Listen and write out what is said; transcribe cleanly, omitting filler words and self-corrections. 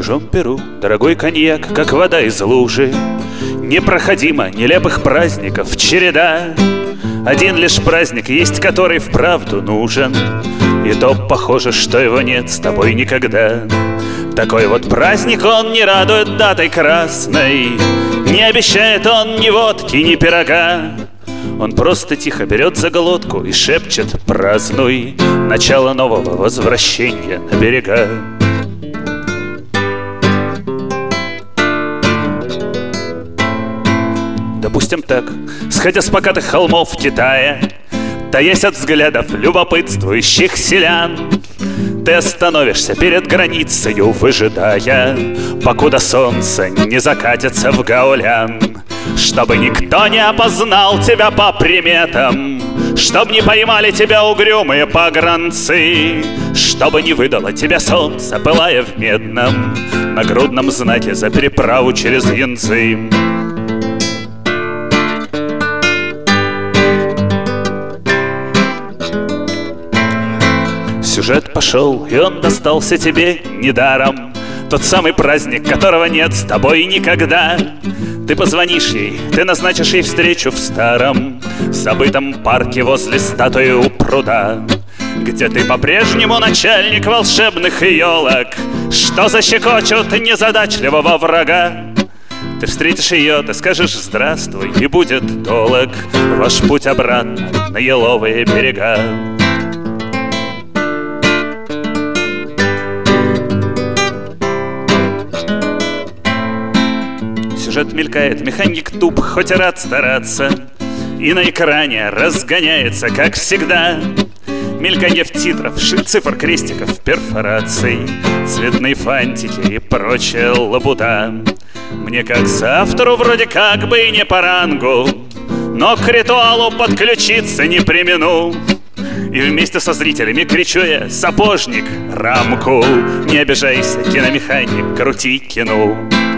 чужом Перу дорогой коньяк, как вода из лужи. Непроходимо нелепых праздников череда. Один лишь праздник есть, который вправду нужен, и то похоже, что его нет с тобой никогда. Такой вот праздник, он не радует датой красной, не обещает он ни водки, ни пирога. Он просто тихо берет за глотку и шепчет: празднуй начало нового возвращения на берега. Допустим так, сходя с покатых холмов Китая, таясь от взглядов любопытствующих селян, ты остановишься перед границею, выжидая, покуда солнце не закатится в гаулян. Чтобы никто не опознал тебя по приметам, чтоб не поймали тебя угрюмые погранцы, чтобы не выдало тебя солнце, пылая в медном нагрудном знаке за переправу через Янцзы. Сюжет пошел, и он достался тебе недаром. Тот самый праздник, которого нет с тобой никогда. Ты позвонишь ей, ты назначишь ей встречу в старом забытом парке возле статуи у пруда, где ты по-прежнему начальник волшебных елок, что защекочут незадачливого врага. Ты встретишь ее, ты скажешь здравствуй, и будет долг ваш путь обратно на еловые берега. Сюжет мелькает, механик туп, хоть и рад стараться, и на экране разгоняется, как всегда. Мельканье в титров, цифр, крестиков, перфораций, цветные фантики и прочая лабуда. Мне как соавтору вроде как бы и не по рангу, но к ритуалу подключиться не премину. И вместе со зрителями кричу я: сапожник, рамку, не обижайся, киномеханик, крути кино.